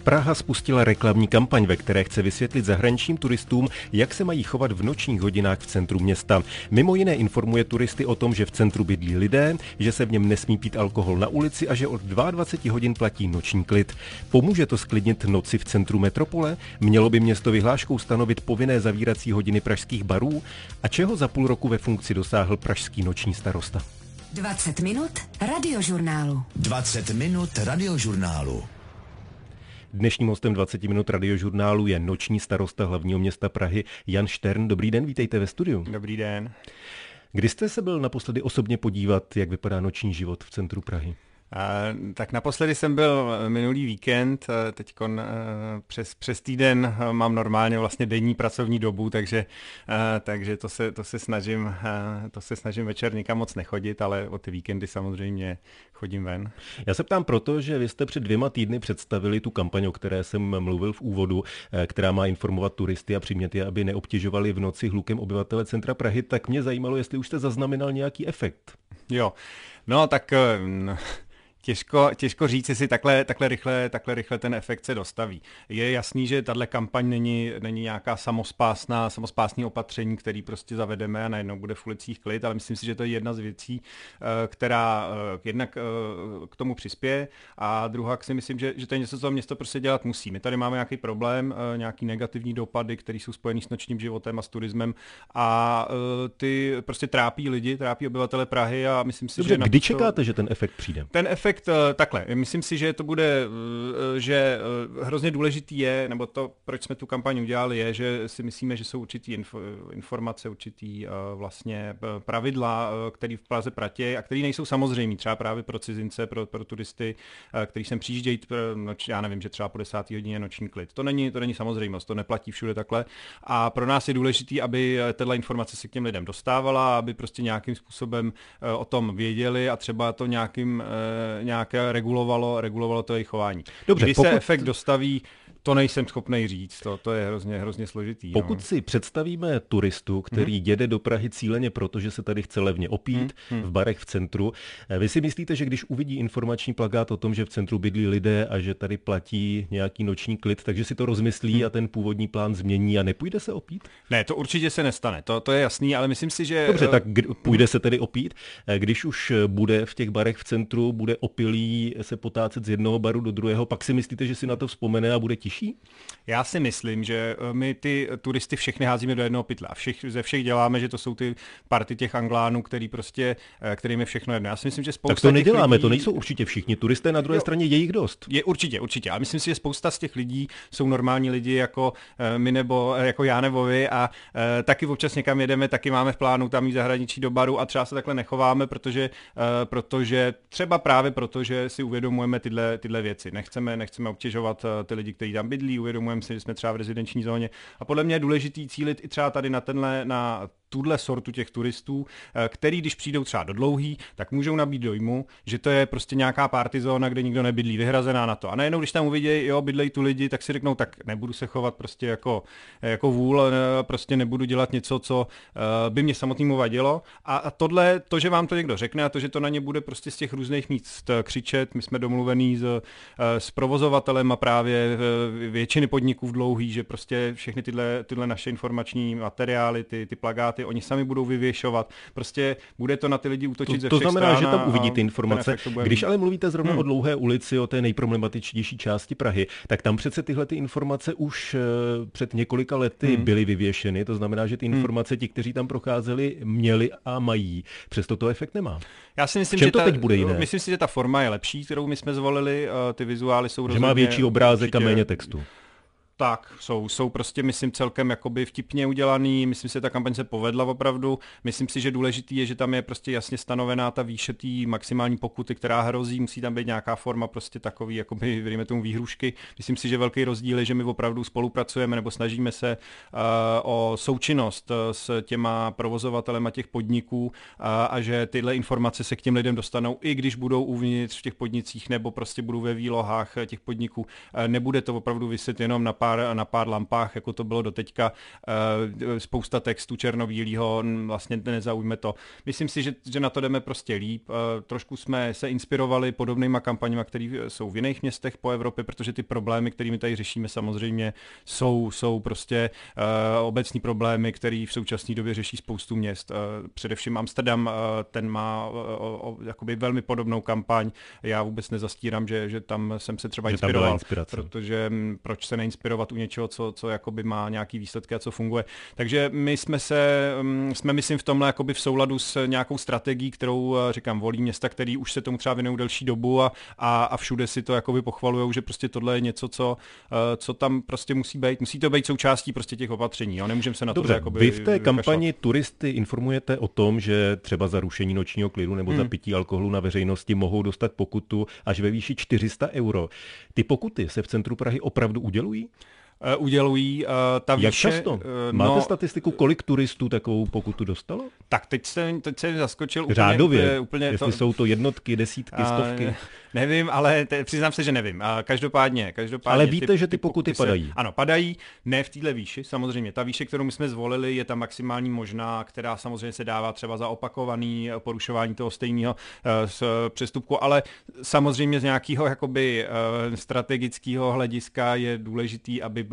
Praha spustila reklamní kampaň, ve které chce vysvětlit zahraničním turistům, jak se mají chovat v nočních hodinách v centru města. Mimo jiné informuje turisty o tom, že v centru bydlí lidé, že se v něm nesmí pít alkohol na ulici a že od 22 hodin platí noční klid. Pomůže to sklidnit noci v centru metropole? Mělo by město vyhláškou stanovit povinné zavírací hodiny pražských barů? A čeho za půl roku ve funkci dosáhl pražský noční starosta? 20 minut radiožurnálu. 20 minut radiožurnálu. Dnešním hostem 20 minut radiožurnálu je noční starosta hlavního města Prahy Jan Štern. Dobrý den, vítejte ve studiu. Dobrý den. Kdy jste se byl naposledy osobně podívat, jak vypadá noční život v centru Prahy? Tak naposledy jsem byl minulý víkend, teď přes týden mám normálně vlastně denní pracovní dobu, takže to se snažím večer nikam moc nechodit, ale o ty víkendy samozřejmě chodím ven. Já se ptám proto, že vy jste před 2 týdny představili tu kampaň, o které jsem mluvil v úvodu, která má informovat turisty a přimět je, aby neobtěžovali v noci hlukem obyvatele centra Prahy, tak mě zajímalo, jestli už jste zaznamenal nějaký efekt. Jo, no tak... Těžko říct, jestli takhle rychle ten efekt se dostaví. Je jasný, že tahle kampaň není nějaká samospásné opatření, který prostě zavedeme a najednou bude v ulicích klid, ale myslím si, že to je jedna z věcí, která jednak k tomu přispěje a druhá si myslím, že to je něco, co město prostě dělat musí. My tady máme nějaký problém, nějaký negativní dopady, které jsou spojený s nočním životem a s turismem a ty prostě trápí lidi, trápí obyvatele Prahy a myslím si, Dobře, kdy čekáte, že ten efekt přijde? Ten efekt takhle, myslím si, že to bude, že hrozně důležitý je, nebo to, proč jsme tu kampaň udělali, je, že si myslíme, že jsou určitý informace, určitý vlastně pravidla, které v Praze platí a které nejsou samozřejmé, třeba právě pro cizince, pro turisty, kteří sem přijíždějí, já nevím, že třeba po 10. hodině noční klid. To není samozřejmost, to neplatí všude takhle a pro nás je důležitý, aby tato informace se k těm lidem dostávala, aby prostě nějakým způsobem o tom věděli a třeba to nějaké regulovalo to jejich chování. Dobře, Kdy se efekt dostaví, to nejsem schopnej říct, to je hrozně složitý. Pokud si představíme turistu, který jede do Prahy cíleně proto, že se tady chce levně opít v barech v centru, vy si myslíte, že když uvidí informační plakát o tom, že v centru bydlí lidé a že tady platí nějaký noční klid, takže si to rozmyslí a ten původní plán změní a nepůjde se opít? Ne, to určitě se nestane, to je jasný, ale myslím si, že... Dobře, tak půjde se tedy opít, když už bude v těch barech v centru, bude opilý se potácet z jednoho baru do druhého, pak si myslíte, že si na to vzpomene a bude tišší? Já si myslím, že my ty turisty všechny házíme do jednoho pytle a ze všech děláme, že to jsou ty party těch Anglánů, kterým je všechno jedno. Já si myslím, že spousta tak to neděláme, lidí... to nejsou určitě všichni turisté, na druhé straně je jich dost. Je určitě. A myslím si, že spousta z těch lidí jsou normální lidi jako my nebo jako já nebo vy a taky občas někam jedeme, taky máme v plánu tam jít zahraničí do baru a třeba se takhle nechováme, protože třeba právě proto, že si uvědomujeme tyhle věci. Nechceme obtěžovat ty lidi, kteří tam bydlí, uvědomujeme si, že jsme třeba v rezidenční zóně a podle mě je důležitý cílit i třeba tady na tuhle sortu těch turistů, který když přijdou třeba do Dlouhý, tak můžou nabít dojmu, že to je prostě nějaká party zóna, kde nikdo nebydlí, vyhrazená na to. A najednou, když tam uvidí, jo, bydlejí tu lidi, tak si řeknou, tak nebudu se chovat prostě jako vůl, prostě nebudu dělat něco, co by mě samotnému vadilo. A tohle, to, že vám to někdo řekne a to, že to na ně bude prostě z těch různých míst křičet, my jsme domluvení s provozovatelem a právě většiny podniků v Dlouhý, že prostě všechny tyhle naše informační materiály, ty plakáty, oni sami budou vyvěšovat. Prostě bude to na ty lidi útočit ze všech stran. To znamená, že tam uvidíte informace. Když ale mluvíte zrovna o Dlouhé ulici, o té nejproblematičtější části Prahy, tak tam přece tyhle ty informace už před několika lety byly vyvěšeny. To znamená, že ty informace ti, kteří tam procházeli, měli a mají. Přesto to efekt nemá. Já si myslím, že to teď bude jiné? Myslím si, že ta forma je lepší, kterou my jsme zvolili. Ty vizuály jsou rozhodně... Že má větší obrázek a méně textu. Tak, jsou prostě, myslím, celkem jakoby vtipně udělaný, myslím si, že ta kampaň se povedla opravdu, myslím si, že důležitý je, že tam je prostě jasně stanovená ta výše té maximální pokuty, která hrozí, musí tam být nějaká forma prostě takový, jakoby, dejme tomu výhrušky, myslím si, že velký rozdíl je, že my opravdu spolupracujeme nebo snažíme se o součinnost s těma provozovatelema těch podniků a že tyhle informace se k těm lidem dostanou, i když budou uvnitř v těch podnicích nebo prostě budou ve výlohách těch podniků, nebude to opravdu viset jenom na pár na pár lampách, jako to bylo doteďka, spousta textu černobílýho, vlastně nezaujme to. Myslím si, že na to jdeme prostě líp. Trošku jsme se inspirovali podobnýma kampaněma, které jsou v jiných městech po Evropě, protože ty problémy, kterými tady řešíme, samozřejmě jsou prostě obecní problémy, které v současné době řeší spoustu měst. Především Amsterdam, ten má jakoby velmi podobnou kampaň. Já vůbec nezastírám, že tam jsem se třeba inspiroval, protože proč se neinspirovat u něčeho, co jakoby má nějaký výsledky a co funguje. Takže my jsme myslím v tomhle jakoby v souladu s nějakou strategií, kterou říkám, volí města, který už se tomu třeba věnují delší dobu a všude si to jakoby pochvalujou, že prostě tohle je něco, co tam prostě musí to být součástí prostě těch opatření. Jo? Nemůžeme se na to jakoby vy v té kampani turisty informujete o tom, že třeba za rušení nočního klidu nebo za pití alkoholu na veřejnosti mohou dostat pokutu až ve výši 400 €. Ty pokuty se v centru Prahy opravdu udělují? Udělují ta výše. Jak často? Máte statistiku, kolik turistů takovou pokutu dostalo? Tak teď jsem zaskočil úplně jestli jsou to jednotky, desítky, stovky. Nevím, ale přiznám se, že nevím. Každopádně ale víte, že ty pokuty padají? Ano, padají, ne v téhle výši, samozřejmě. Ta výše, kterou my jsme zvolili, je ta maximální možná, která samozřejmě se dává třeba za opakovaný porušování toho stejného přestupku, ale samozřejmě z nějakého jakoby strategického hlediska je důležitý, aby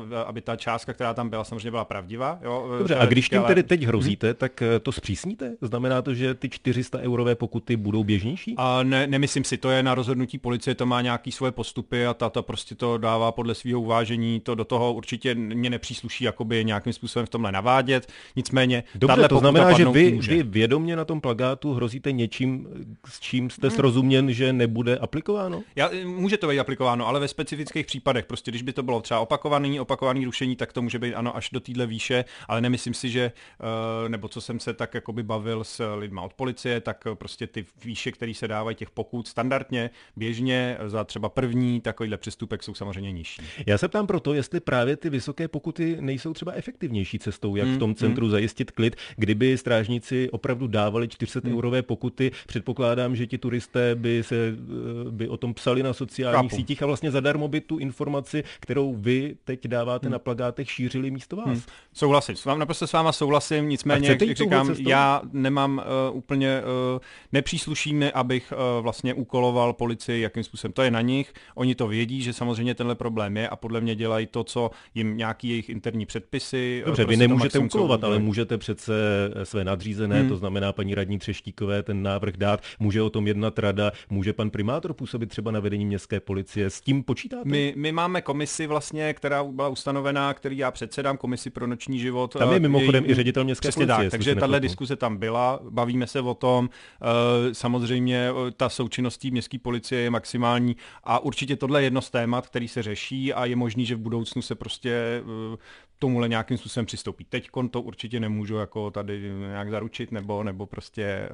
ta částka, která tam byla, samozřejmě byla pravdivá. Jo? Dobře, a když tím tedy teď hrozíte, tak to zpřísníte? Znamená to, že ty 400 € pokuty budou běžnější? Nemyslím si, to je na rozhodnutí policie, to má nějaký svoje postupy a ta prostě to dává podle svého uvážení, to do toho určitě mě nepřísluší jakoby nějakým způsobem v tomhle navádět, nicméně dobře, to znamená, že vy vědomě na tom plakátu hrozíte něčím, s čím jste srozuměn, že nebude aplikováno? Může to být aplikováno, ale ve specifických případech, prostě když by to bylo třeba opakovaný rušení, tak to může být ano až do téhle výše, ale nemyslím si, že, nebo co jsem se tak jakoby bavil s lidma od policie, tak prostě ty výše, které se dávají těch pokut standardně, běžně za třeba první takovýhle přestupek jsou samozřejmě nižší. Já se ptám proto, jestli právě ty vysoké pokuty nejsou třeba efektivnější cestou, jak v tom centru zajistit klid, kdyby strážníci opravdu dávali 400 € pokuty. Předpokládám, že ti turisté by o tom psali na sociálních sítích a vlastně zadarmo by tu informaci, kterou vy teď dáváte na plakátech, šířili místo vás. Souhlasím, naprosto s váma souhlasím, nicméně, jak říkám, já nemám úplně, nepřísluší mi, abych vlastně úkoloval policii, jakým způsobem. To je na nich, oni to vědí, že samozřejmě tenhle problém je a podle mě dělají to, co jim nějaký jejich interní předpisy. Dobře, vy nemůžete úkolovat, ale můžete přece své nadřízené, to znamená paní radní Třeštíkové, ten návrh dát, může o tom jednat rada, může pan primátor působit třeba na vedení městské policie, s tím počítáte? My máme komisi vlastně, která byla ustanovená, který já předsedám, komisi pro noční život. Tam je mimochodem i ředitel městské policie. Takže tahle diskuze tam byla, bavíme se o tom, samozřejmě ta součinnost městské policie je maximální a určitě tohle je jedno z témat, který se řeší a je možný, že v budoucnu se prostě tomuhle nějakým způsobem přistoupí. Teďkon to určitě nemůžu jako tady nějak zaručit nebo prostě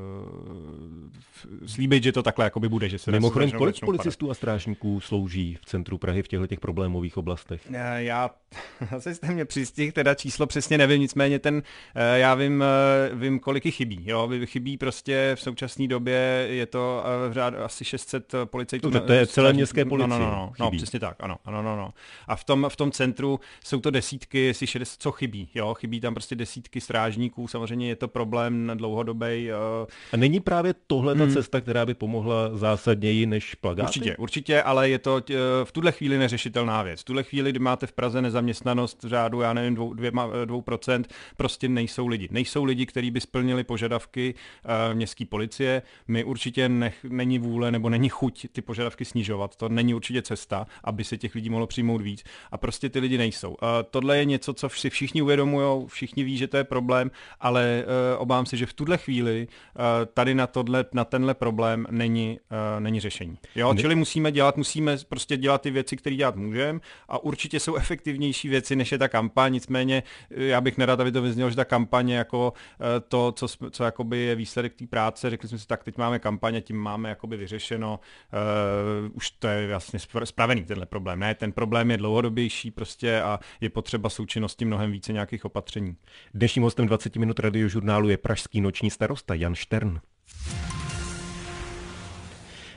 slíbit, že to takhle jakoby bude. Že se mimochodem, kolik policistů a strážníků slouží v centru Prahy v těchto problémových oblastech? Já zase jste mě přistihl, teda číslo přesně nevím, nicméně já vím, kolik jich chybí. Jo? Chybí prostě v současné době, je to v řádu asi 600 policajtů. To je celé městské policie. No, přesně tak, ano. A v tom centru jsou to desítky, jestli 60, co chybí. Jo? Chybí tam prostě desítky strážníků, samozřejmě je to problém dlouhodobý. A není právě tohle ta cesta, která by pomohla zásadněji než plakáty? Určitě, ale je to v tuhle chvíli neřešitelná věc. V tuhle chvíli, kdy máte v Praze nezaměstnanost v řádu, já nevím, 2%, prostě nejsou lidi. Nejsou lidi, kteří by splnili požadavky městské policie. My určitě není vůle nebo není chuť ty požadavky snižovat. To není určitě cesta, aby se těch lidí mohlo přijmout víc. A prostě ty lidi nejsou. Tohle je něco, co si všichni uvědomujou, všichni ví, že to je problém, ale obávám se, že v tuhle chvíli tady na tenhle problém není řešení. Jo? Čili musíme prostě dělat ty věci, které dělat můžeme a určitě jsou efektivnější věci, než je ta kampaň, nicméně já bych nerad, aby to vyznělo, že ta kampaň jako to, co jakoby je výsledek té práce, řekli jsme si, tak teď máme kampaň a tím máme jakoby vyřešeno, už to je vlastně spravený tenhle problém, ne, ten problém je dlouhodobější prostě a je potřeba součinnosti mnohem více nějakých opatření. Dnešním hostem 20 minut radiožurnálu je pražský noční starosta Jan Štern.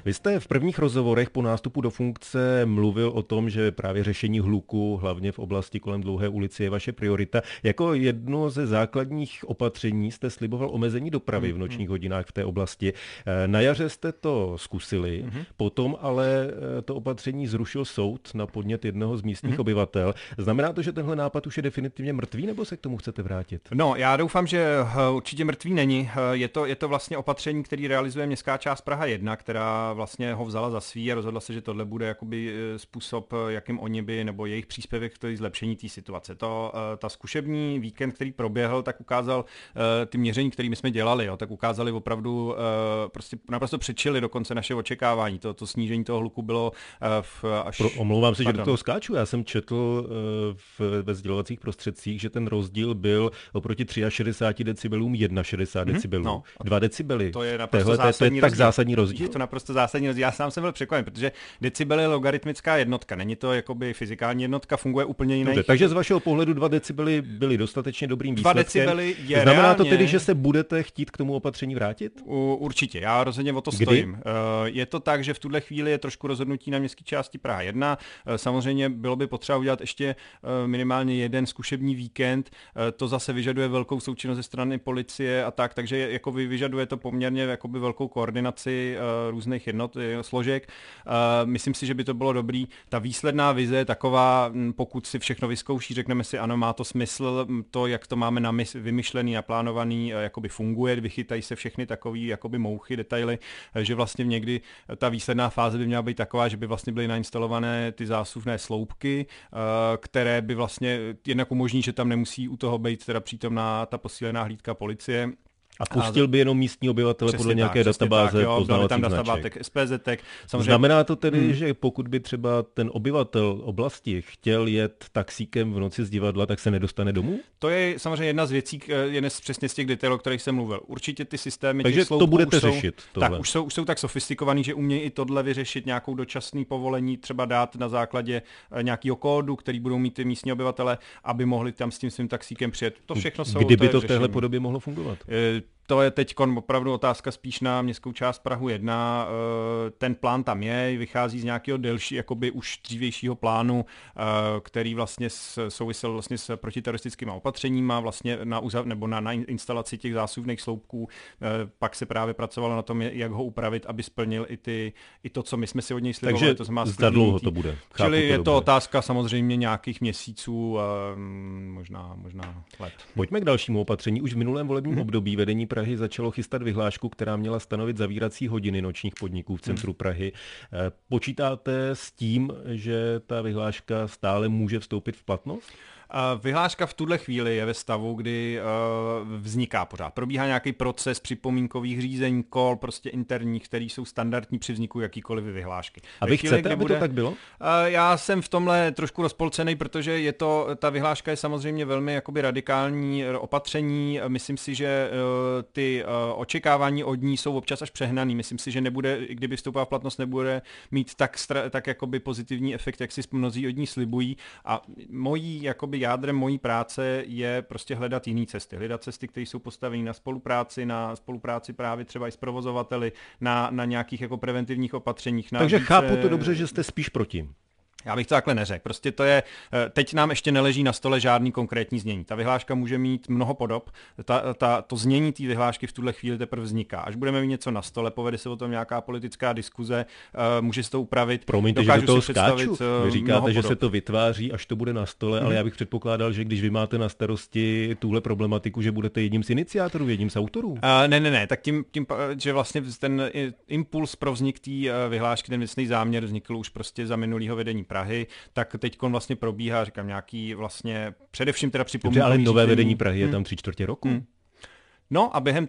Vy jste v prvních rozhovorech po nástupu do funkce mluvil o tom, že právě řešení hluku, hlavně v oblasti kolem Dlouhé ulice, je vaše priorita. Jako jedno ze základních opatření jste sliboval omezení dopravy v nočních hodinách v té oblasti. Na jaře jste to zkusili, potom ale to opatření zrušil soud na podnět jednoho z místních obyvatel. Znamená to, že tenhle nápad už je definitivně mrtvý, nebo se k tomu chcete vrátit? No, já doufám, že určitě mrtvý není. Je to vlastně opatření, který realizuje městská část Praha 1, která vlastně ho vzala za svý a rozhodla se, že tohle bude jakoby způsob, jakým oni by, nebo jejich příspěvek k zlepšení té situace. Ta zkušební víkend, který proběhl, tak ukázal ty měření, které my jsme dělali, tak ukázali opravdu prostě naprosto předčili dokonce naše očekávání. To snížení toho hluku bylo Omlouvám se, že do toho skáču. Já jsem četl ve sdělovacích prostředcích, že ten rozdíl byl oproti 63 decibelům 61 decibelů. No, 2 decibely. To je naprosto zásadní tak zásadní rozdíl. Je to naprosto zásadní rozdíl. Já sám jsem byl překvapen, protože decibel je logaritmická jednotka. Není to jakoby fyzikální jednotka, funguje úplně jinak. Takže z vašeho pohledu 2 decibely byly dostatečně dobrým výsledkem. 2 decibely je Znamená reálně... to tedy, že se budete chtít k tomu opatření vrátit? Určitě. Já rozhodně o to stojím. Je to tak, že v tuhle chvíli je trošku rozhodnutí na městské části Praha 1. Samozřejmě bylo by potřeba udělat ještě minimálně jeden zkušební víkend. To zase vyžaduje velkou součinnost ze strany policie a tak, takže jako vyžaduje to poměrně jakoby velkou koordinaci různých složek. Myslím si, že by to bylo dobrý. Ta výsledná vize je taková, pokud si všechno vyzkouší, řekneme si, ano, má to smysl, to, jak to máme vymyšlený, naplánovaný, jakoby funguje, vychytají se všechny takový jakoby mouchy, detaily, že vlastně někdy ta výsledná fáze by měla být taková, že by vlastně byly nainstalované ty zásuvné sloupky, které by vlastně jednak umožní, že tam nemusí u toho být teda přítomná ta posílená hlídka policie. A pustil by jenom místní obyvatele podle nějaké databáze poznávacích značek. SPZ-tek. Znamená to tedy, že pokud by třeba ten obyvatel oblasti chtěl jet taxíkem v noci z divadla, tak se nedostane domů? To je samozřejmě jedna z věcí, přesně z těch detailů, o kterých jsem mluvil. Určitě ty systémy takže těch sloupků to budete řešit. Tak už jsou tak sofistikovaný, že umějí i tohle vyřešit, nějakou dočasný povolení třeba dát na základě nějakého kódu, který budou mít ty místní obyvatele, aby mohli tam s tím svým taxíkem přijet. To všechno jsou. Kdyby to v téhle podobě mohlo fungovat? To je teď opravdu otázka spíš na městskou část Prahu 1. Ten plán tam je, vychází z nějakého delší, jakoby už dřívějšího plánu, který vlastně souvisel vlastně s protiteroristickými opatřeníma, vlastně na instalaci těch zásuvných sloupků. Pak se právě pracovalo na tom, jak ho upravit, aby splnil i to, co my jsme si od něj slibovali. Takže za dlouho to bude. Čili je to otázka samozřejmě nějakých měsíců, možná let. Pojďme k dalšímu opatření. Už v minulém volebním období vedení Prahy začalo chystat vyhlášku, která měla stanovit zavírací hodiny nočních podniků v centru Prahy. Počítáte s tím, že ta vyhláška stále může vstoupit v platnost? Vyhláška v tuhle chvíli je ve stavu, kdy vzniká pořád. Probíhá nějaký proces připomínkových řízení, kol prostě interních, který jsou standardní při vzniku jakýkoliv vyhlášky. A vy chcete, aby to tak bylo? Já jsem v tomhle trošku rozpolcený, protože ta vyhláška je samozřejmě velmi jakoby radikální opatření. Myslím si, že ty očekávání od ní jsou občas až přehnaný. Myslím si, že nebude, kdyby vstoupila v platnost, nebude mít tak jakoby pozitivní efekt, jak si mnozí od ní slibují. A jádrem mojí práce je prostě hledat jiné cesty. Hledat cesty, které jsou postaveny na spolupráci právě třeba i s provozovateli, na nějakých jako preventivních opatřeních. Takže chápu to dobře, že jste spíš proti. Já bych to takhle neřekl. Prostě to je, teď nám ještě neleží na stole žádný konkrétní znění. Ta vyhláška může mít mnoho podob. To znění té vyhlášky v tuhle chvíli teprve vzniká. Až budeme mít něco na stole, povede se o tom nějaká politická diskuze, může se to upravit. Promiňte, že do toho skáču. Vy říkáte, že se to vytváří, až to bude na stole, ale já bych předpokládal, že když vy máte na starosti tuhle problematiku, že budete jedním z iniciátorů, jedním z autorů. Ne, tak tím, že vlastně ten impuls pro vznik té vyhlášky, ten věcný záměr vznikl už prostě za minulého vedení Prahy, tak teď vlastně probíhá, říkám, nějaký vlastně především teda připomínkový ale nové vedení Prahy je tam 3/4 roku. No a během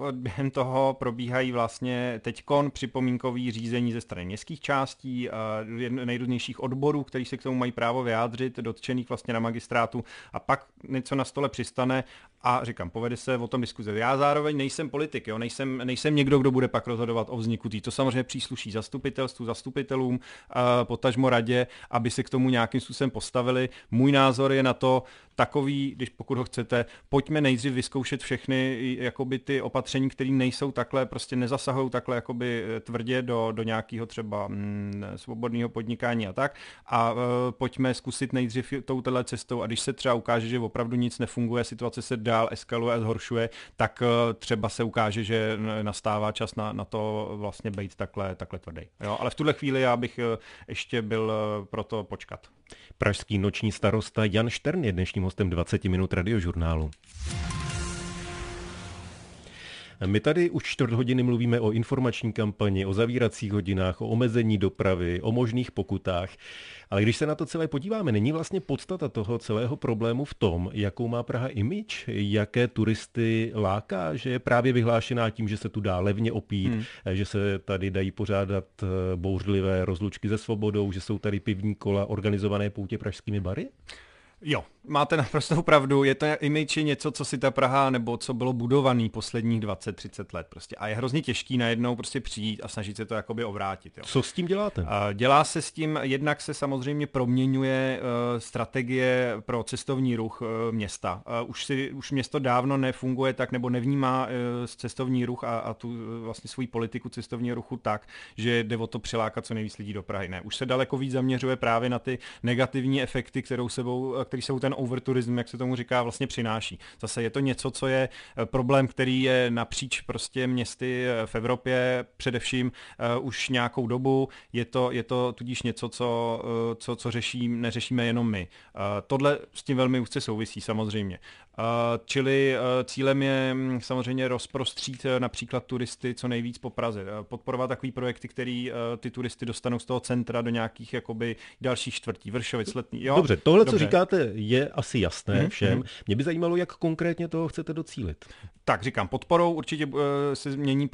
toho probíhají vlastně teďkon připomínkový řízení ze strany městských částí, nejrůznějších odborů, kteří se k tomu mají právo vyjádřit, dotčených vlastně na magistrátu, a pak něco na stole přistane a říkám, povede se o tom diskuze. Já zároveň nejsem politik, jo? Nejsem někdo, kdo bude pak rozhodovat o vzniku tý. To samozřejmě přísluší zastupitelstvu, zastupitelům, potažmo radě, aby se k tomu nějakým způsobem postavili. Můj názor je na to takový, pokud ho chcete, pojďme nejdřív vyzkoušet všechny jakoby ty opatření, které nejsou takhle, prostě nezasahují takhle jakoby tvrdě do nějakého třeba svobodného podnikání a tak. A pojďme zkusit nejdřív touhle cestou a když se třeba ukáže, že opravdu nic nefunguje, situace se dál eskaluje a zhoršuje, tak třeba se ukáže, že nastává čas na to vlastně být takhle tvrdý. Jo? Ale v tuhle chvíli já bych ještě byl pro to počkat. Pražský noční starosta Jan Štern je dnešním hostem 20 minut Radiožurnálu. My tady už 4 hodiny mluvíme o informační kampani, o zavíracích hodinách, o omezení dopravy, o možných pokutách. Ale když se na to celé podíváme, není vlastně podstata toho celého problému v tom, jakou má Praha image, jaké turisty láká, že je právě vyhlášená tím, že se tu dá levně opít, že se tady dají pořádat bouřlivé rozlučky se svobodou, že jsou tady pivní kola, organizované poutě pražskými bary? Jo, máte naprosto pravdu, je to image něco, co si ta Praha nebo co bylo budovaný posledních 20-30 let prostě a je hrozně těžký najednou prostě přijít a snažit se to jakoby ovrátit. Jo. Co s tím děláte? Dělá se s tím, jednak se samozřejmě proměňuje strategie pro cestovní ruch města. Už město dávno nefunguje tak nebo nevnímá cestovní ruch a tu vlastně svou politiku cestovního ruchu tak, že jde o to přilákat co nejvíc lidí do Prahy. Ne, už se daleko víc zaměřuje právě na ty negativní efekty, který sebou ten overtourism, jak se tomu říká, vlastně přináší. Zase je to něco, co je problém, který je napříč prostě městy v Evropě především už nějakou dobu. Je to tudíž něco, co neřešíme jenom my. Tohle s tím velmi úzce souvisí samozřejmě. Čili cílem je samozřejmě rozprostřít například turisty co nejvíc po Praze. Podporovat takový projekty, který ty turisty dostanou z toho centra do nějakých jakoby dalších čtvrtí, Vršovic, Letný. Jo? Dobře, tohle, co říkáte, je asi jasné všem. Mě by zajímalo, jak konkrétně toho chcete docílit. Tak říkám, podporou určitě se změní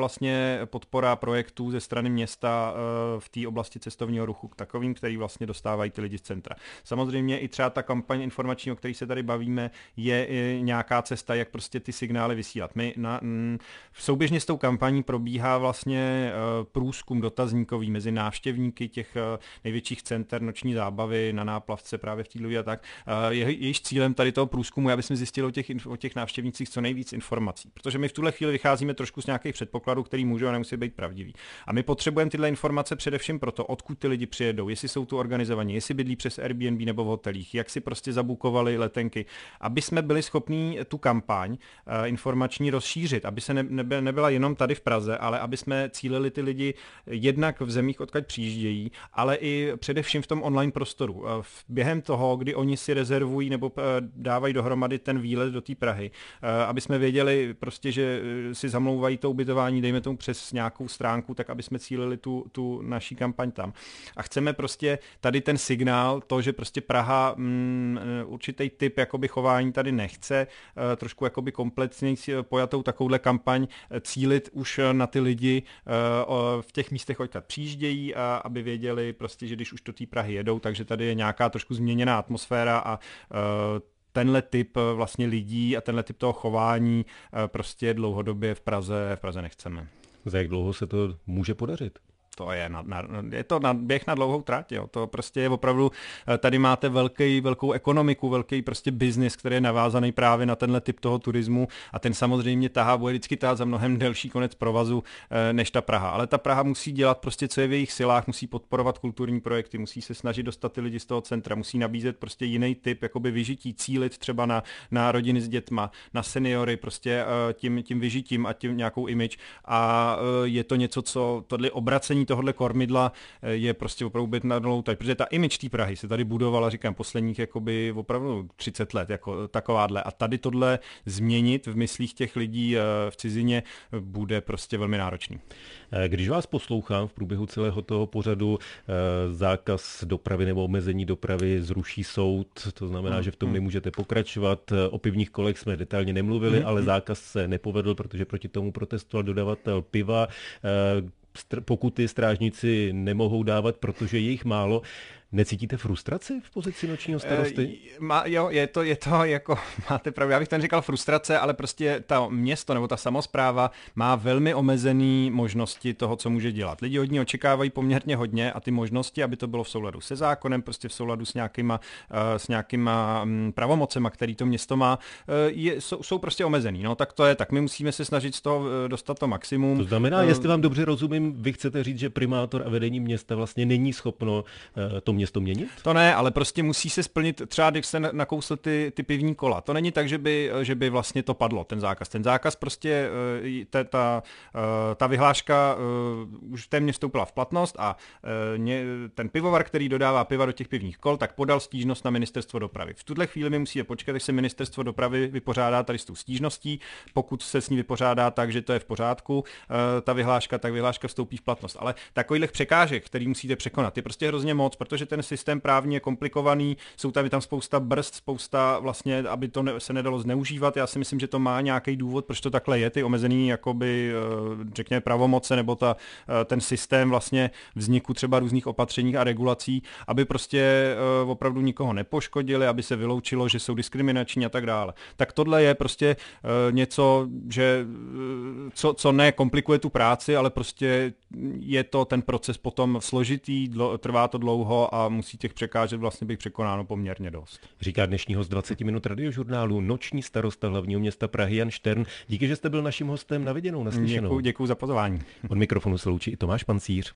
podpora projektů ze strany města v té oblasti cestovního ruchu k takovým, který vlastně dostávají ty lidi z centra. Samozřejmě i třeba ta kampaň informační, o které se tady bavíme, je nějaká cesta, jak prostě ty signály vysílat. Souběžně s tou kampaní probíhá vlastně průzkum dotazníkový mezi návštěvníky těch největších center noční zábavy na Náplavce právě v Týdlově a tak. Jejíž cílem tady toho průzkumu je, aby jsme zjistili o těch návštěvnících co nejvíc informací, protože my v tuhle chvíli vycházíme trošku z nějakých předpokladů, který můžou a nemusí být pravdivý. A my potřebujeme tyhle informace především proto, odkud ty lidi přijedou, jestli jsou tu organizovaní, jestli bydlí přes Airbnb nebo v hotelích, jak si prostě zabukovali letenky, aby jsme byli schopní tu kampaň informační rozšířit, aby se nebyla jenom tady v Praze, ale aby jsme cílili ty lidi jednak v zemích, odkud přijíždějí, ale i především v tom online prostoru. Během toho, kdy oni si rezervují nebo dávají dohromady ten výlet do té Prahy, aby jsme věděli prostě, že si zamlouvají to ubytování, dejme tomu přes nějakou stránku, tak aby jsme cílili tu naší kampaň tam. A chceme prostě tady ten signál, to, že prostě Praha určitý typ jakoby chování tady nechce, trošku jakoby kompletně pojatou takovouhle kampaň cílit už na ty lidi v těch místech, odkud přijíždějí, a aby věděli prostě, že když už do té Prahy jedou, takže tady je nějaká trošku změněná atmosféra a tenhle typ vlastně lidí a tenhle typ toho chování prostě dlouhodobě v Praze nechceme. Za jak dlouho se to může podařit? To je to běh na dlouhou trať, jo. To prostě je opravdu, tady máte velkou ekonomiku, velký prostě biznis, který je navázaný právě na tenhle typ toho turismu a ten samozřejmě bude vždycky tahat za mnohem delší konec provazu než ta Praha. Ale ta Praha musí dělat prostě, co je v jejich silách, musí podporovat kulturní projekty, musí se snažit dostat ty lidi z toho centra, musí nabízet prostě jiný typ jakoby vyžití, cílit třeba na rodiny s dětma, na seniory, prostě tím vyžitím a tím nějakou image a je to něco, co tohle obracení tohohle kormidla je prostě opravdu být na dlouhou trať, protože ta image té Prahy se tady budovala, říkám, posledních jakoby opravdu 30 let, jako takováhle. A tady tohle změnit v myslích těch lidí v cizině bude prostě velmi náročný. Když vás poslouchám v průběhu celého toho pořadu, zákaz dopravy nebo omezení dopravy zruší soud, to znamená, že v tom nemůžete pokračovat. O pivních kolech jsme detailně nemluvili, ale zákaz se nepovedl, protože proti tomu protestoval dodavatel piva. Pokuty strážníci nemohou dávat, protože je jich málo. Necítíte frustraci v pozici nočního starosty? Jo, je to jako, máte pravdu, já bych ten říkal frustrace, ale prostě ta město nebo ta samospráva má velmi omezený možnosti toho, co může dělat. Lidi od ní očekávají poměrně hodně a ty možnosti, aby to bylo v souladu se zákonem, prostě v souladu s nějakýma pravomocema, který to město má, jsou prostě omezený. No tak to je, tak my musíme se snažit z toho dostat to maximum. To znamená, jestli vám dobře rozumím, vy chcete říct, že primátor a vedení města vlastně není schopno to město měnit? To ne, ale prostě musí se splnit, třeba když se nakousl ty pivní kola. To není tak, že by vlastně to padlo, ten zákaz. Ten zákaz prostě, ta vyhláška už téměř vstoupila v platnost a ten pivovar, který dodává piva do těch pivních kol, tak podal stížnost na ministerstvo dopravy. V tuhle chvíli my musíme počkat, až se ministerstvo dopravy vypořádá tady s tou stížností. Pokud se s ní vypořádá tak, že to je v pořádku, tak vyhláška vstoupí v platnost. Ale takových překážek, který musíte překonat, je prostě hrozně moc, protože ten systém právně je komplikovaný, je tam spousta brzd, spousta vlastně, aby to se nedalo zneužívat. Já si myslím, že to má nějaký důvod, proč to takhle je, ty omezený jakoby, řekněme, pravomoce nebo ten systém vlastně vzniku třeba různých opatření a regulací, aby prostě opravdu nikoho nepoškodili, aby se vyloučilo, že jsou diskriminační a tak dále. Tak tohle je prostě něco, co ne komplikuje tu práci, ale prostě je to ten proces potom složitý, trvá to dlouho a musí těch překážek vlastně být překonáno poměrně dost. Říká dnešní host 20 minut radiožurnálu noční starosta hlavního města Prahy Jan Štern. Díky, že jste byl naším hostem, na viděnou, naslyšenou. Děkuji za pozvání. Od mikrofonu se loučí i Tomáš Pancíř.